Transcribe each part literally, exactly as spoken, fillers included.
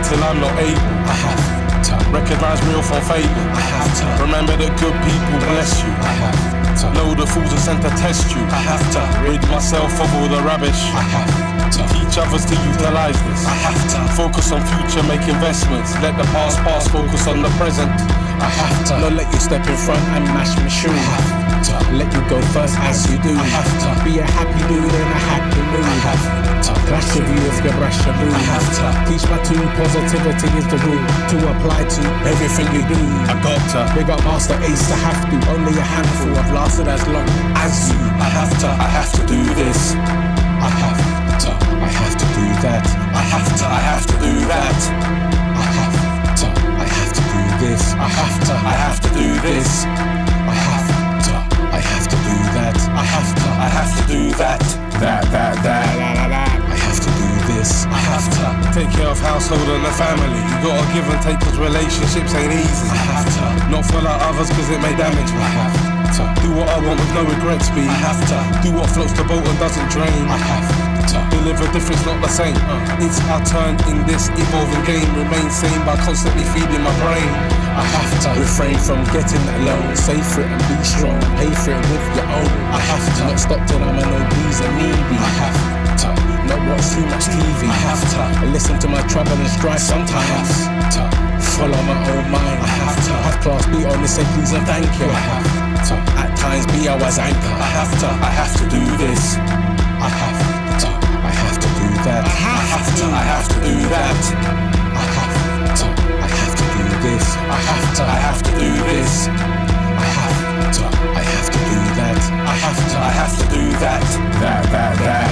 till I'm not able. I have to Recognize real from fable. I have to Remember that good people bless you. I have to Know the fools are sent to test you. I have to Rid myself of all the rubbish. I have to Teach others to utilize this. I have to Focus on future, make investments. Let the past pass, focus on the present. I have to Not let you step in front and mash my shoe. I have to Let you go first as you do. I have to Be a happy dude in a happy mood. I have to Clash the view of your brush your mood. I have to Teach my two, positivity is the rule to apply to everything you do. I got to big up Master Ace to have to. Only a handful have lasted as long as you. I have to I have to do this. I have to I have to do that. I have to I have to do that. I have to I have to do this. I have to I have to do this. I have to I have to do that. I have to I have to do that. That, that, that, la, la, la. I have to do this. I have to Take care of household and the family. You gotta give and take cause relationships ain't easy. I have to Not for like others cause it may damage me. I have to Do what I want with no regrets, be. I have to Do what floats the boat and doesn't drain. I have to Deliver difference, not the same. Uh, It's our turn in this evolving game. Remain sane by constantly feeding my brain. I have to Refrain from getting alone. Save for it and be strong. Pay for it with your own. I have to Not stop till I'm an obese and needy. I have to Not watch too much T V. I have to I listen to my trouble and strife sometimes. to Follow my own mind. I have to Have class, be honest, say please and thank you. I have to At times be our anchor. I have to I have to do this. I have to I have to do that. I have to I have to do that. I have to I have to do this. I have to I have to do this. I have to I have to do that. I have to I have to do that. That, that, that.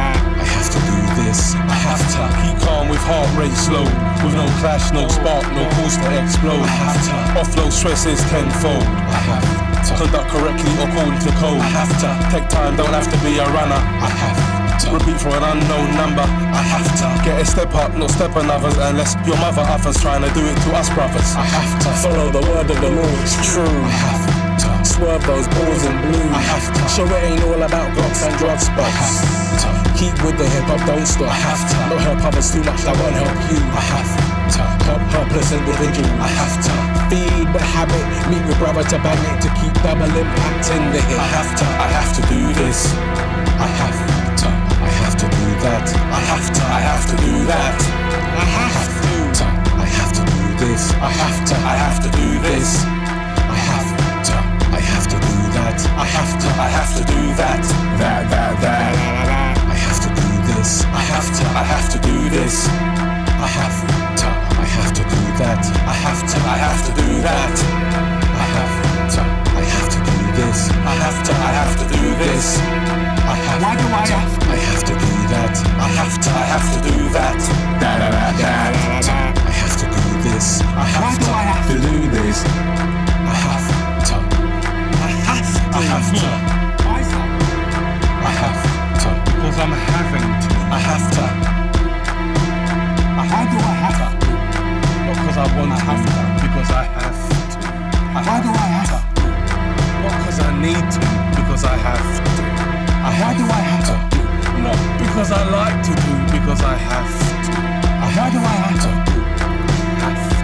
I have to do this. I have to Keep calm with heart rate slow. With no clash, no spark, no cause to explode. I have to Offload stresses tenfold. I have to Conduct correctly according to code. I have to Take time, don't have to be a runner. I have to Repeat from an unknown number. I have to Get a step up, not step on others. Unless your mother others trying to do it to us brothers. I have to Follow the word of the Lord, it's true. I have to Swerve those balls in blue. I have to Show it ain't all about blocks and drug I spots. have to Keep with the hip hop, don't stop. I have to Don't help others too much, that won't help you. I have to Help helpless individuals. I have to Feed the habit, meet with brother to bang it to keep double impact in the hit. I have to I have to do this. I have to I have to do that. I have to I have to do that. I have to. I have to do this. I have to I have to do this. I have to I have to do that. I have to I have to do that. That, that, that. I have to do this. I have to I have to do this. I have to I have to do that. I have to I have to do that. I have to I have to do this. I have to I have to do this. I have Why do I have to? I have to do that. I have to I have to do that. Da, da, da, da, da, da. I have to do this. I Why have do to I have To to? do this. I have to I have to. I have to Why is that? I have to Because I'm having to. I have to Why do I have to? Not because I want to. Because I have to. Why do I have to? Not because I need to. Because I have to. Why do I have to? Not because I like to do. Because I have to. Why do I have to? Have